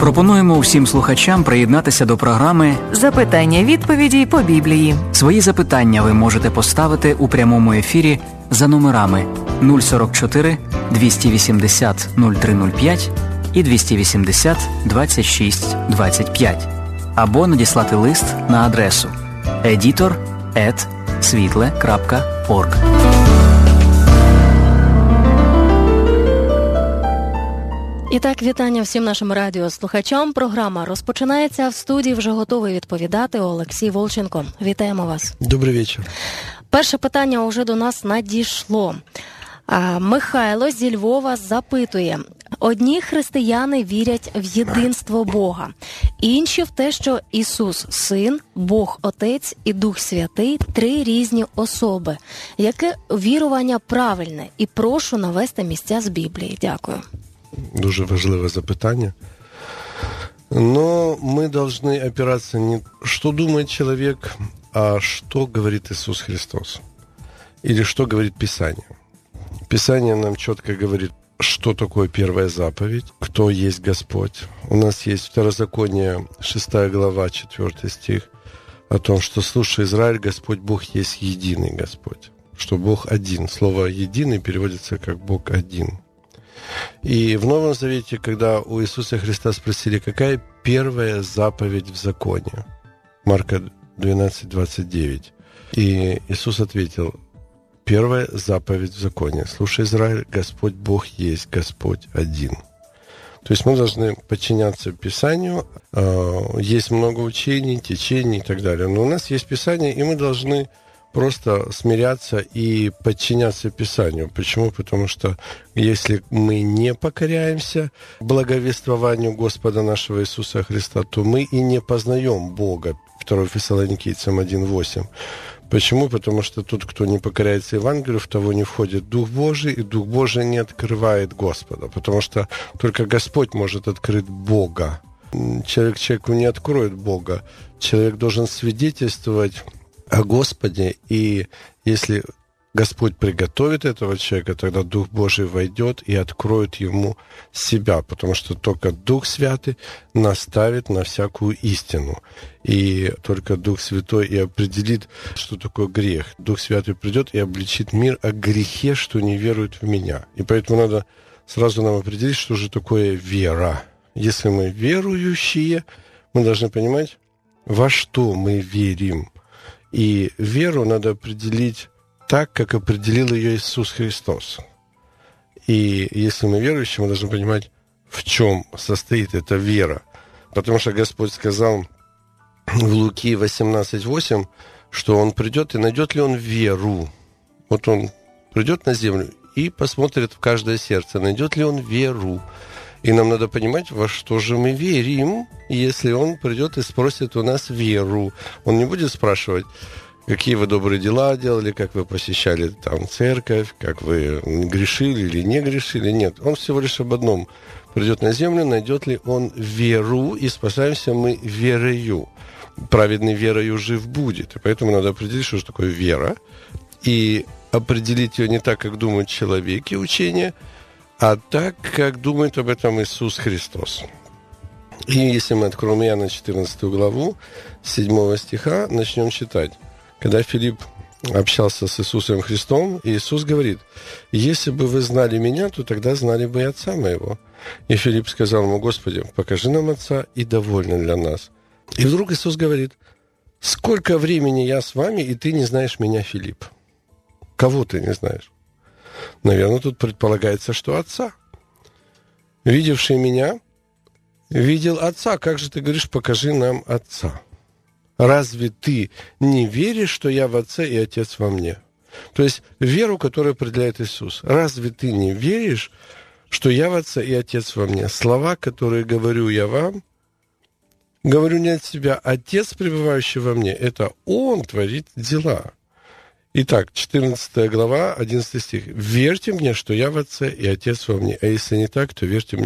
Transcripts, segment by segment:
Пропонуємо всім слухачам приєднатися до програми «Запитання-відповіді по Біблії». Свої запитання ви можете поставити у прямому ефірі за номерами 044 280 0305 і 280 26 25 або надіслати лист на адресу editor@svitle.org. І так, вітання всім нашим радіослухачам. Програма розпочинається. В студії вже готовий відповідати Олексій Волченко. Вітаємо вас. Добрий вечір. Перше питання уже до нас надійшло. Михайло зі Львова запитує. Одні християни вірять в єдинство Бога, інші в те, що Ісус – Син, Бог – Отець і Дух Святий – три різні особи. Яке вірування правильне? І прошу навести місця з Біблії. Дякую. Дуже важливе запитання. Но мы должны опираться не что думает человек, а что говорит Иисус Христос. Или что говорит Писание. Писание нам четко говорит, что такое первая заповедь, кто есть Господь. У нас есть Второзаконие, 6 глава, 4 стих, о том, что «Слушай, Израиль, Господь Бог есть единый Господь». Что Бог один. Слово «единый» переводится как «Бог один». И в Новом Завете, когда у Иисуса Христа спросили, какая первая заповедь в законе, Марка 12:29, и Иисус ответил, первая заповедь в законе, слушай, Израиль, Господь Бог есть Господь один. То есть мы должны подчиняться Писанию, есть много учений, течений и так далее, но у нас есть Писание, и мы должны просто смиряться и подчиняться Писанию. Почему? Потому что если мы не покоряемся благовествованию Господа нашего Иисуса Христа, то мы и не познаем Бога. 2 Фессалоникийцам 1:8. Почему? Потому что тот, кто не покоряется Евангелию, в того не входит Дух Божий, и Дух Божий не открывает Господа. Потому что только Господь может открыть Бога. Человек человеку не откроет Бога. Человек должен свидетельствовать о Господе, и если Господь приготовит этого человека, тогда Дух Божий войдет и откроет ему себя, потому что только Дух Святый наставит на всякую истину. И только Дух Святой и определит, что такое грех. Дух Святый придет и обличит мир о грехе, что не верует в меня. И поэтому надо сразу нам определить, что же такое вера. Если мы верующие, мы должны понимать, во что мы верим. И веру надо определить так, как определил ее Иисус Христос. И если мы верующие, мы должны понимать, в чем состоит эта вера. Потому что Господь сказал в Луки 18:8, что Он придет, и найдет ли Он веру. Вот Он придет на землю и посмотрит в каждое сердце, найдет ли Он веру. И нам надо понимать, во что же мы верим, если Он придет и спросит у нас веру. Он не будет спрашивать, какие вы добрые дела делали, как вы посещали там церковь, как вы грешили или не грешили. Нет, Он всего лишь об одном. Придет на землю, найдет ли Он веру, и спасаемся мы верою. Праведный верою жив будет. И поэтому надо определить, что же такое вера. И определить ее не так, как думают человеки учения, а так, как думает об этом Иисус Христос. И если мы откроем Иоанна 14 главу, 7 стиха, начнем читать. Когда Филипп общался с Иисусом Христом, Иисус говорит, «Если бы вы знали Меня, то тогда знали бы и Отца Моего». И Филипп сказал ему, «Господи, покажи нам Отца, и довольно для нас». И вдруг Иисус говорит, «Сколько времени я с вами, и ты не знаешь Меня, Филипп?» Кого ты не знаешь? Наверное, тут предполагается, что Отца. Видевший Меня, видел Отца. Как же ты говоришь, покажи нам Отца? Разве ты не веришь, что я в Отце и Отец во мне? То есть веру, которую определяет Иисус. Разве ты не веришь, что я в Отце и Отец во мне? Слова, которые говорю я вам, говорю не от себя. Отец, пребывающий во мне, это Он творит дела. Итак, 14 глава, 11 стих. «Верьте мне, что я в Отце и Отец во мне, а если не так, то верьте мне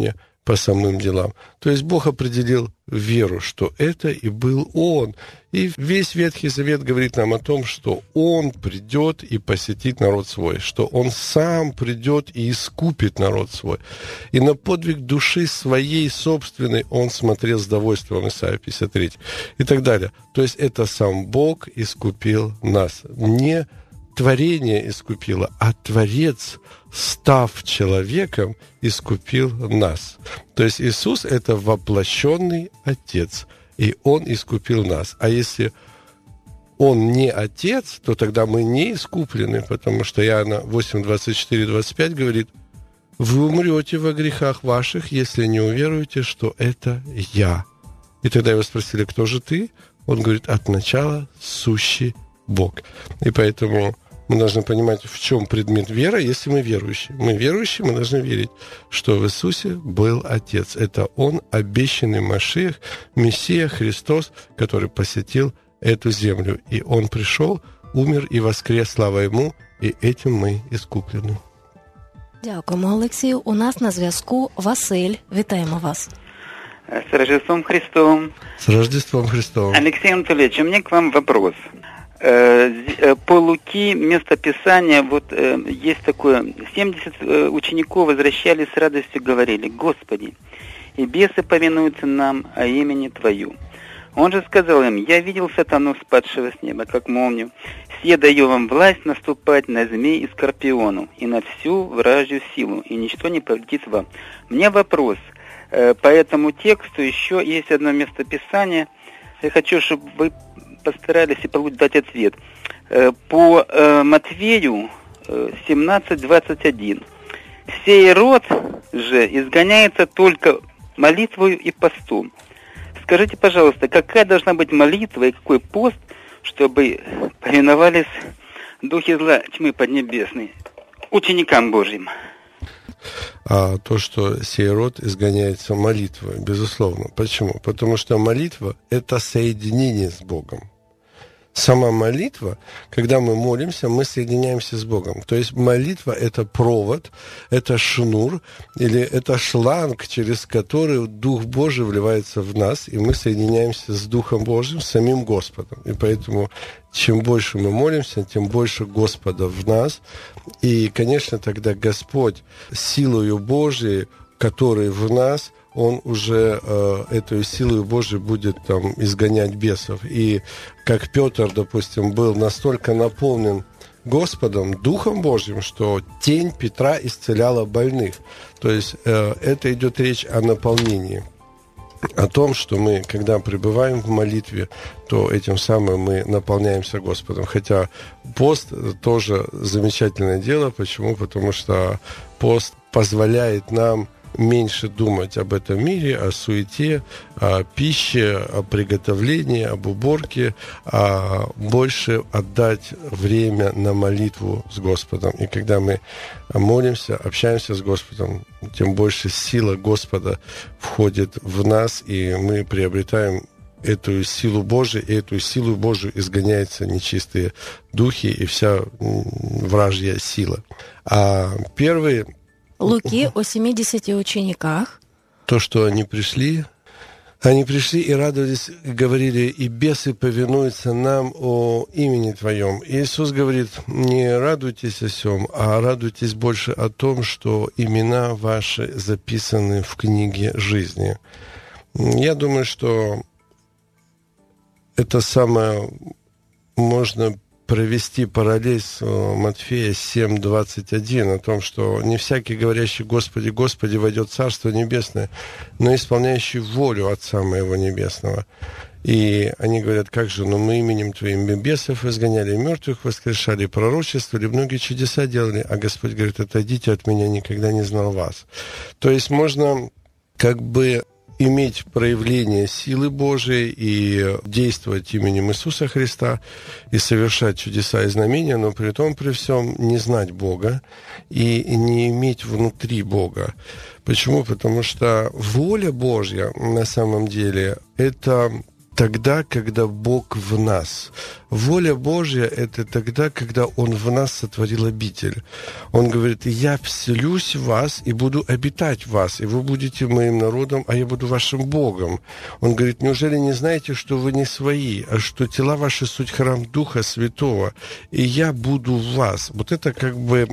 по самым делам. То есть Бог определил веру, что это и был Он. И весь Ветхий Завет говорит нам о том, что Он придет и посетит народ свой, что Он сам придет и искупит народ свой. И на подвиг души своей собственной Он смотрел с довольством, Исайя 53, и так далее. То есть это сам Бог искупил нас. Не творение искупило, а Творец, став человеком, искупил нас. То есть Иисус – это воплощенный Отец, и Он искупил нас. А если Он не Отец, то тогда мы не искуплены, потому что Иоанна 8, 24, 25 говорит: «Вы умрете во грехах ваших, если не уверуете, что это Я». И тогда его спросили: «Кто же ты?» Он говорит: «От начала сущий Бог». И поэтому мы должны понимать, в чем предмет веры, если мы верующие. Мы верующие, мы должны верить, что в Иисусе был Отец. Это Он, обещанный Машиах, Мессия, Христос, который посетил эту землю. И Он пришел, умер и воскрес, слава Ему, и этим мы искуплены. Дякуємо, Олексію. У нас на зв'язку Василь. Вітаємо вас. С Рождеством Христовым. С Рождеством Христовым. Алексей Анатольевич, у меня к вам вопрос. По Луки местописания, есть такое: 70 учеников возвращались с радостью, говорили: «Господи, и бесы повинуются нам о имени Твою». Он же сказал им: «Я видел сатану, спадшего с неба, как молнию. Сие даю вам власть наступать на змей и скорпиону, и на всю вражью силу, и ничто не повредит вам». У меня вопрос. По этому тексту еще есть одно местописание. Я хочу, чтобы вы постарались и дать ответ. По Матфею 17:21. «Сей род же изгоняется только молитвою и постом». Скажите, пожалуйста, какая должна быть молитва и какой пост, чтобы повиновались духи зла, тьмы поднебесной, ученикам Божьим? А то, что сей род изгоняется молитвой, безусловно. Почему? Потому что молитва – это соединение с Богом. Сама молитва, когда мы молимся, мы соединяемся с Богом. То есть молитва – это провод, это шнур, или это шланг, через который Дух Божий вливается в нас, и мы соединяемся с Духом Божьим, с самим Господом. И поэтому чем больше мы молимся, тем больше Господа в нас. И, конечно, тогда Господь силою Божией, который в нас, Он уже этой силой Божией будет там изгонять бесов. И как Петр, допустим, был настолько наполнен Господом, Духом Божьим, что тень Петра исцеляла больных. То есть это идет речь о наполнении. О том, что мы, когда пребываем в молитве, то этим самым мы наполняемся Господом. Хотя пост тоже замечательное дело. Почему? Потому что пост позволяет нам меньше думать об этом мире, о суете, о пище, о приготовлении, об уборке, а больше отдать время на молитву с Господом. И когда мы молимся, общаемся с Господом, тем больше сила Господа входит в нас, и мы приобретаем эту силу Божию, и эту силу Божию изгоняются нечистые духи и вся вражья сила. А первые... Луки о 70 учениках. То, что они пришли и радовались, говорили: «И бесы повинуются нам о имени Твоем». И Иисус говорит: не радуйтесь о сем, а радуйтесь больше о том, что имена ваши записаны в книге жизни. Я думаю, что это самое можно провести параллель с Матфея 7:21 о том, что не всякий, говорящий «Господи, Господи, войдет в Царство Небесное», но исполняющий волю Отца Моего Небесного. И они говорят: как же, но мы именем Твоим бесов изгоняли, мертвых воскрешали, пророчествовали, многие чудеса делали. А Господь говорит: отойдите от меня, никогда не знал вас. То есть можно как бы иметь проявление силы Божией и действовать именем Иисуса Христа и совершать чудеса и знамения, но при том, при всем не знать Бога и не иметь внутри Бога. Почему? Потому что воля Божья на самом деле это тогда, когда Бог в нас. Воля Божья – это тогда, когда Он в нас сотворил обитель. Он говорит: «Я вселюсь в вас и буду обитать в вас, и вы будете моим народом, а я буду вашим Богом». Он говорит: «Неужели не знаете, что вы не свои, а что тела ваши суть храм Духа Святого, и я буду в вас». Вот это как бы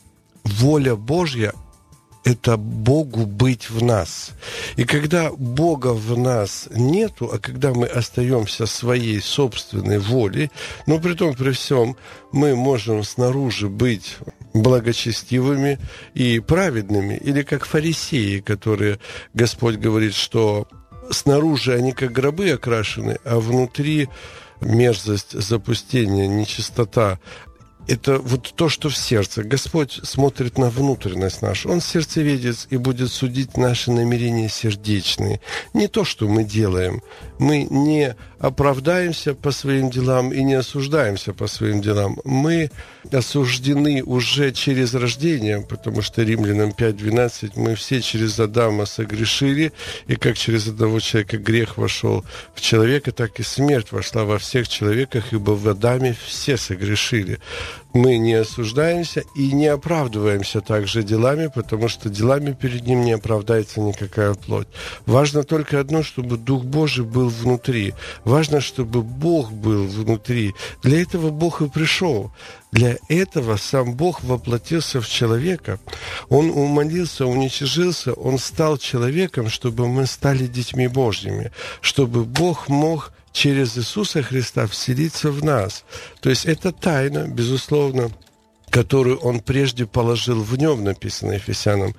воля Божья. Это Богу быть в нас. И когда Бога в нас нету, а когда мы остаемся своей собственной волей, но при том, при всем, мы можем снаружи быть благочестивыми и праведными, или как фарисеи, которые Господь говорит, что снаружи они как гробы окрашены, а внутри мерзость, запустение, нечистота. Это вот то, что в сердце. Господь смотрит на внутренность нашу. Он сердцеведец и будет судить наши намерения сердечные. Не то, что мы делаем. Мы не оправдаемся по своим делам и не осуждаемся по своим делам. Мы осуждены уже через рождение, потому что Римлянам 5:12 мы все через Адама согрешили, и как через одного человека грех вошел в человека, так и смерть вошла во всех человеках, ибо в Адаме все согрешили. Мы не осуждаемся и не оправдываемся также делами, потому что делами перед Ним не оправдается никакая плоть. Важно только одно, чтобы Дух Божий был внутри. Важно, чтобы Бог был внутри. Для этого Бог и пришел. Для этого сам Бог воплотился в человека. Он умолился, уничижился, Он стал человеком, чтобы мы стали детьми Божьими, чтобы Бог мог через Иисуса Христа вселиться в нас. То есть это тайна, безусловно, которую Он прежде положил в Нем, написано Ефесянам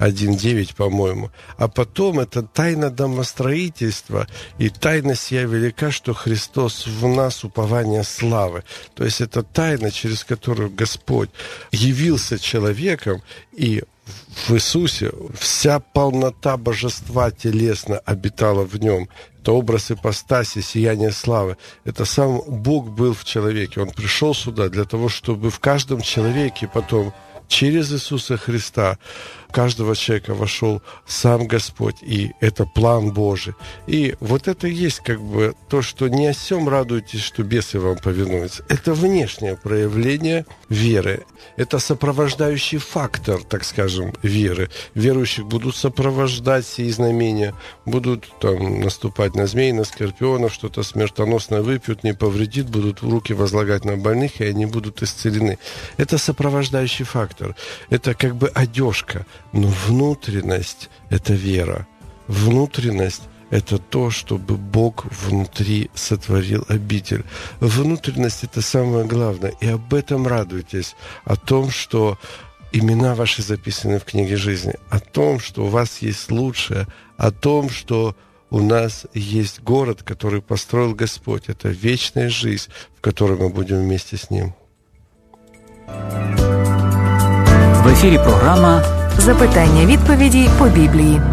1:9, по-моему. А потом это тайна домостроительства, и тайна сия велика, что Христос в нас упование славы. То есть это тайна, через которую Господь явился человеком, и в Иисусе вся полнота божества телесно обитала в Нем. Это образ ипостаси, сияние славы. Это сам Бог был в человеке. Он пришел сюда для того, чтобы в каждом человеке потом через Иисуса Христа каждого человека вошел сам Господь, и это план Божий. И вот это и есть как бы то, что не о сем радуйтесь, что бесы вам повинуются. Это внешнее проявление веры. Это сопровождающий фактор, так скажем, веры. Верующих будут сопровождать сии знамения, будут там наступать на змей, на скорпионов, что-то смертоносное выпьют, не повредит, будут руки возлагать на больных, и они будут исцелены. Это сопровождающий фактор. Это как бы одежка. Но внутренность – это вера. Внутренность – это то, чтобы Бог внутри сотворил обитель. Внутренность – это самое главное. И об этом радуйтесь. О том, что имена ваши записаны в книге жизни. О том, что у вас есть лучшее. О том, что у нас есть город, который построил Господь. Это вечная жизнь, в которой мы будем вместе с Ним. В ефірі програма Запитання-відповіді по Біблії.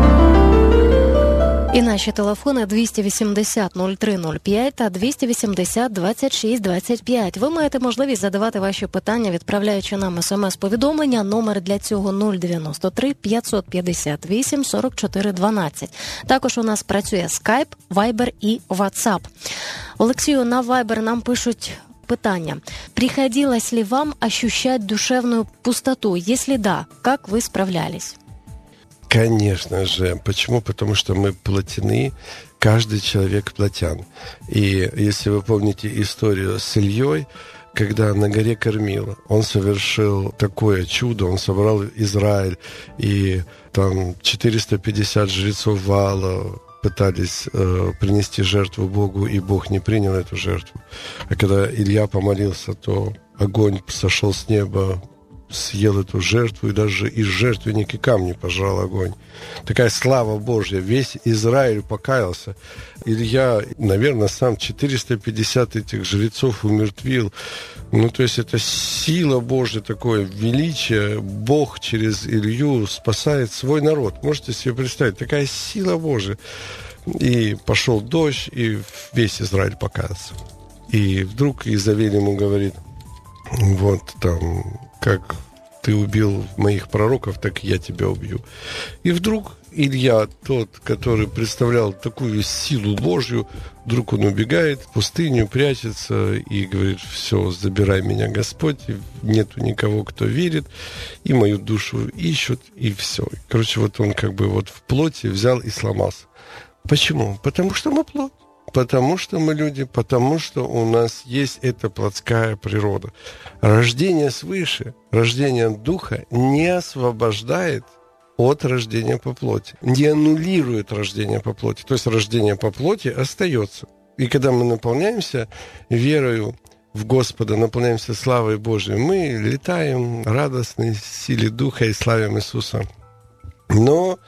І наші телефони 280-0305 та 280-26-25. Ви маєте можливість задавати ваші питання, відправляючи нам смс-повідомлення. Номер для цього 093 558 44 12. Також у нас працює Skype, Viber і WhatsApp. Олексію, на Viber нам пишуть питання. Приходилось ли вам ощущать душевную пустоту? Если да, как вы справлялись? Конечно же. Почему? Потому что мы плотяны, каждый человек плотян. И если вы помните историю с Ильей, когда на горе Кормил, он совершил такое чудо, он собрал Израиль, и там 450 жрецов Ваала пытались принести жертву Богу, и Бог не принял эту жертву. А когда Илья помолился, то огонь сошел с неба, съел эту жертву, и даже из жертвенника камни пожрал огонь. Такая слава Божья. Весь Израиль покаялся. Илья, наверное, сам 450 этих жрецов умертвил. Ну, то есть это сила Божья, такое величие. Бог через Илью спасает свой народ. Можете себе представить? Такая сила Божья. И пошел дождь, и весь Израиль покаялся. И вдруг Изавель ему говорит: вот там, как ты убил моих пророков, так и я тебя убью. И вдруг Илья, тот, который представлял такую силу Божью, вдруг он убегает в пустыню, прячется и говорит: все, забирай меня, Господь, нету никого, кто верит, и мою душу ищут, и все. Короче, вот он как бы вот в плоти взял и сломался. Почему? Потому что мы плоть. Потому что мы люди, потому что у нас есть эта плотская природа. Рождение свыше, рождение духа не освобождает от рождения по плоти, не аннулирует рождение по плоти. То есть рождение по плоти остается. И когда мы наполняемся верою в Господа, наполняемся славой Божией, мы летаем радостны в силе Духа и славим Иисуса. Но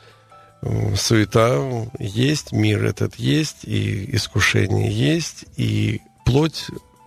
суета есть, мир этот есть, и искушение есть, и плоть,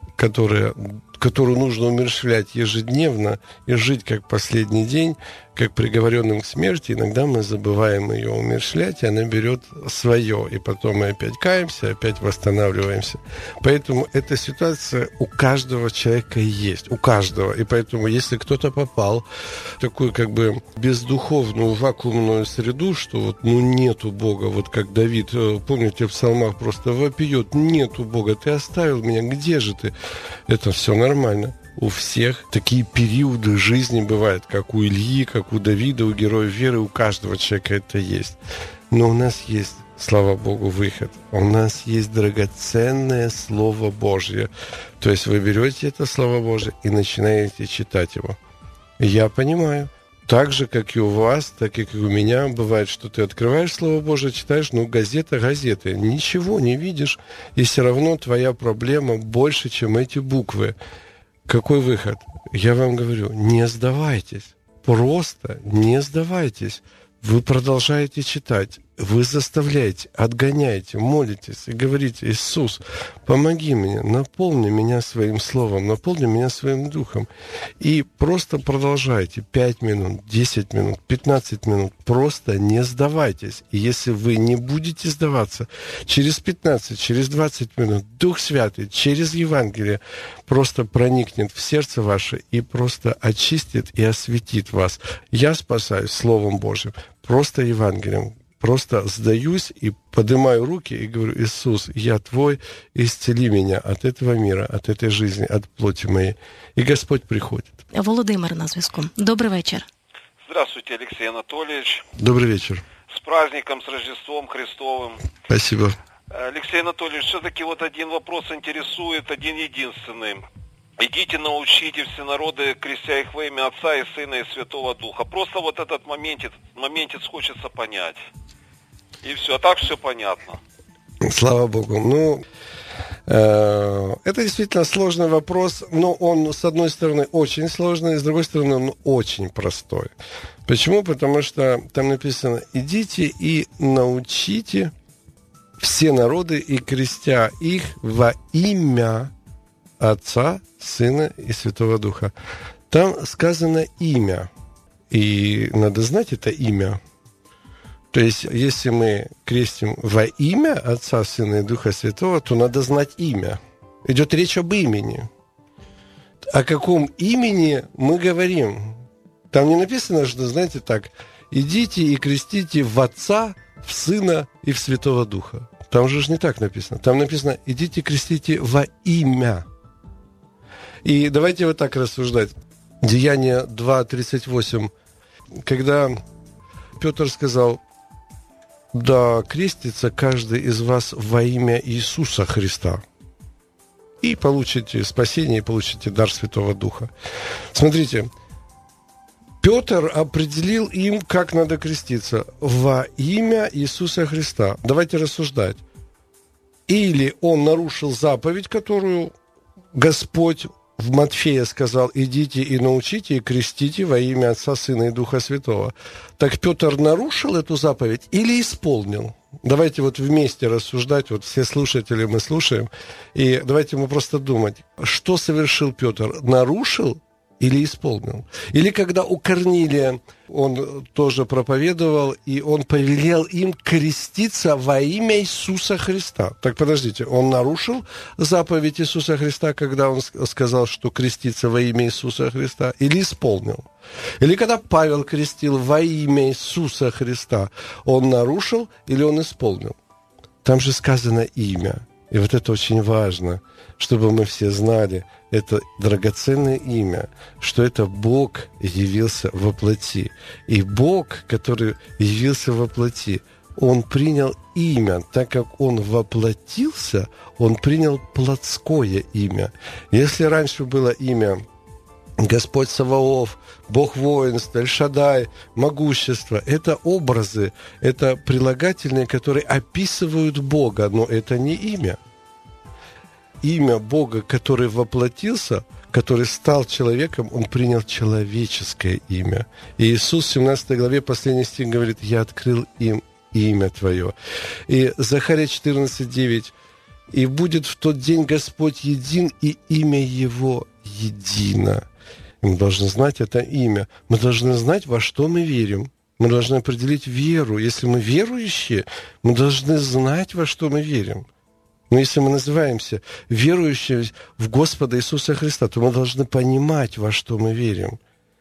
которую нужно умерщвлять ежедневно и жить как последний день, как приговоренным к смерти, иногда мы забываем ее умерщвлять, и она берет свое, и потом мы опять каемся, опять восстанавливаемся. Поэтому эта ситуация у каждого человека есть, у каждого. И поэтому, если кто-то попал в такую как бы бездуховную вакуумную среду, что вот нету Бога, вот как Давид, помните, в псалмах просто вопиет: нету Бога, ты оставил меня, где же ты? Это все нормально. У всех такие периоды жизни бывают, как у Ильи, как у Давида, у героев веры, у каждого человека это есть. Но у нас есть, слава Богу, выход. У нас есть драгоценное Слово Божье. То есть вы берете это Слово Божье и начинаете читать его. Я понимаю, так же, как и у вас, так и у меня, бывает, что ты открываешь Слово Божие, читаешь, газеты, ничего не видишь, и все равно твоя проблема больше, чем эти буквы. Какой выход? Я вам говорю, не сдавайтесь. Просто не сдавайтесь. Вы продолжаете читать. Вы заставляете, отгоняете, молитесь и говорите: Иисус, помоги мне, наполни меня своим словом, наполни меня своим духом. И просто продолжайте 5 минут, 10 минут, 15 минут. Просто не сдавайтесь. И если вы не будете сдаваться, через 15, через 20 минут Дух Святый через Евангелие просто проникнет в сердце ваше и просто очистит и осветит вас. Я спасаюсь Словом Божьим, просто Евангелием. Просто сдаюсь и поднимаю руки и говорю: Иисус, я Твой, исцели меня от этого мира, от этой жизни, от плоти моей. И Господь приходит. Володимир на зв'язку. Добрый вечер. Здравствуйте, Алексей Анатольевич. Добрый вечер. С праздником, с Рождеством Христовым. Спасибо. Алексей Анатольевич, все-таки вот один вопрос интересует, один единственный. Идите, научите все народы, крестя их во имя Отца и Сына и Святого Духа. Просто вот этот моментец хочется понять. И все, а так все понятно. Слава Богу. Это действительно сложный вопрос, но он, с одной стороны, очень сложный, с другой стороны, он очень простой. Почему? Потому что там написано: идите и научите все народы, и крестя их во имя Отца, Сына и Святого Духа. Там сказано имя. И надо знать это имя. То есть, если мы крестим во имя Отца, Сына и Духа Святого, то надо знать имя. Идет речь об имени. О каком имени мы говорим? Там не написано, что, знаете, так: идите и крестите в Отца, в Сына и в Святого Духа. Там же не так написано. Там написано: идите и крестите во имя. И давайте вот так рассуждать. Деяния 2:38. Когда Петр сказал: да крестится каждый из вас во имя Иисуса Христа, и получите спасение, и получите дар Святого Духа. Смотрите, Петр определил им, как надо креститься: во имя Иисуса Христа. Давайте рассуждать. Или он нарушил заповедь, которую Господь в Матфея сказал: идите и научите, и крестите во имя Отца, Сына и Духа Святого. Так Петр нарушил эту заповедь или исполнил? Давайте вот вместе рассуждать, вот все слушатели мы слушаем, и давайте мы просто думать, что совершил Петр: нарушил или исполнил. Или когда у Корнилия он тоже проповедовал, и он повелел им креститься во имя Иисуса Христа. Так, подождите, он нарушил заповедь Иисуса Христа, когда он сказал, что креститься во имя Иисуса Христа, или исполнил? Или когда Павел крестил во имя Иисуса Христа, он нарушил или он исполнил? Там же сказано имя. И вот это очень важно, чтобы мы все знали, это драгоценное имя, что это Бог явился во плоти. И Бог, который явился во плоти, Он принял имя, так как Он воплотился, Он принял плотское имя. Если раньше было имя Господь Саваоф, Бог воинств, Эль-Шадай, могущество, это образы, это прилагательные, которые описывают Бога, но это не имя. Имя Бога, который воплотился, который стал человеком, Он принял человеческое имя. И Иисус в 17 главе, последний стих говорит: «Я открыл им имя Твое». И Захария 14:9: «И будет в тот день Господь един, и имя Его едино». И мы должны знать это имя. Мы должны знать, во что мы верим. Мы должны определить веру. Если мы верующие, мы должны знать, во что мы верим. Но если мы называемся верующими в Господа Иисуса Христа, то мы должны понимать, во что мы верим.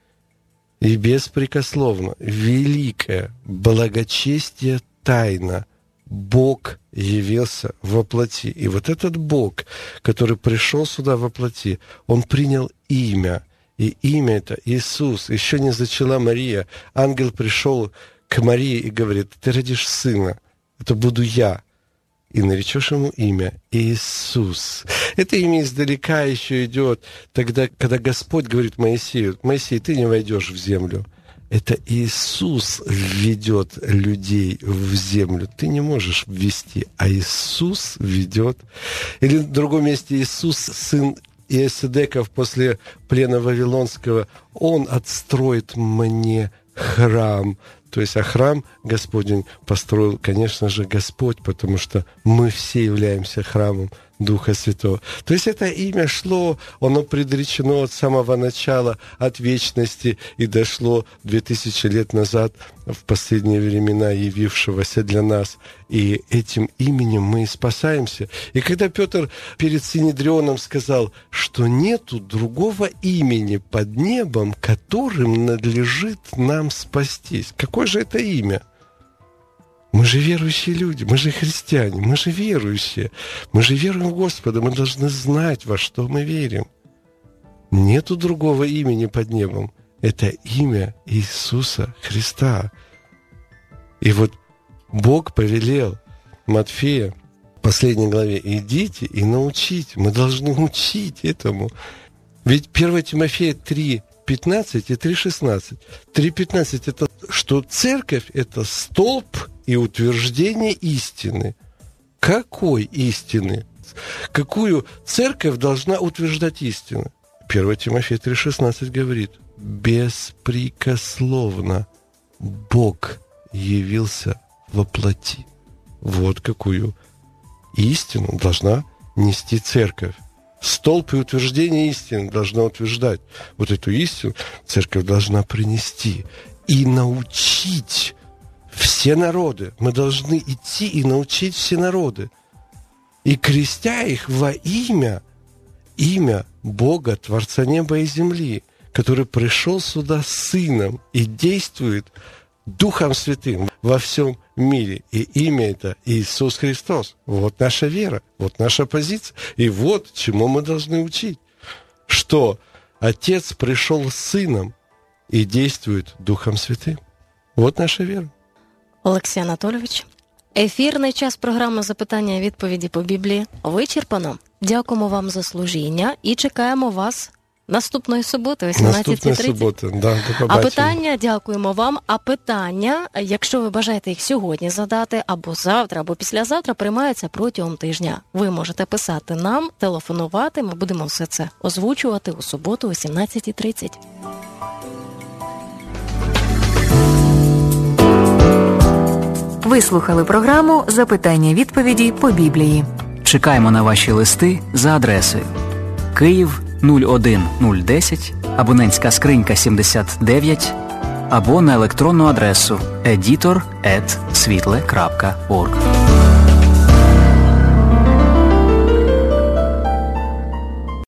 И беспрекословно, великая благочестие тайна, Бог явился во плоти. И вот этот Бог, который пришел сюда во плоти, Он принял имя. И имя это Иисус. Еще не зачала Мария. Ангел пришел к Марии и говорит: ты родишь сына, это буду я. И наречешь ему имя Иисус. Это имя издалека еще идет тогда, когда Господь говорит Моисею: Моисей, ты не войдешь в землю. Это Иисус ведет людей в землю. Ты не можешь ввести, а Иисус ведет. Или в другом месте: Иисус, сын Иосидеков после плена Вавилонского, Он отстроит мне храм. То есть, а храм Господень построил, конечно же, Господь, потому что мы все являемся храмом Духа Святого. То есть это имя шло, оно предречено от самого начала, от вечности, и дошло 2000 лет назад, в последние времена, явившегося для нас. И этим именем мы и спасаемся. И когда Петр перед Синедрионом сказал, что нету другого имени под небом, которым надлежит нам спастись. Какое же это имя? Мы же верующие люди, мы же христиане, мы же верующие. Мы же веруем в Господа, мы должны знать, во что мы верим. Нету другого имени под небом. Это имя Иисуса Христа. И вот Бог повелел Матфея в последней главе: идите и научите. Мы должны учить этому. Ведь 1 Тимофея 3:15 и 3:16. 3:15 это что церковь это столб и утверждение истины. Какой истины? Какую церковь должна утверждать истину? 1 Тимофея 3:16 говорит: беспрекословно Бог явился во плоти. Вот какую истину должна нести церковь. Столб и утверждение истины должна утверждать. Вот эту истину церковь должна принести и научить все народы. Мы должны идти и научить все народы. И крестя их во имя Бога, Творца неба и земли, который пришел сюда Сыном и действует Духом Святым во всем мире. И имя это Иисус Христос. Вот наша вера, вот наша позиция. И вот чему мы должны учить. Что Отец пришел с Сыном и действует Духом Святым. Вот наша вера. Олексій Анатолійович, ефірний час програми «Запитання-відповіді по Біблії» вичерпано. Дякуємо вам за служіння і чекаємо вас наступної суботи, 18:30. Наступної суботи, да, до побачення. А питання, дякуємо вам, а питання, якщо ви бажаєте їх сьогодні задати, або завтра, або післязавтра, приймаються протягом тижня. Ви можете писати нам, телефонувати, ми будемо все це озвучувати у суботу о 17:30. Ви слухали програму «Запитання-відповіді по Біблії». Чекаємо на ваші листи за адресою Київ 01010, абонентська скринька 79, або на електронну адресу editor@svitle.org.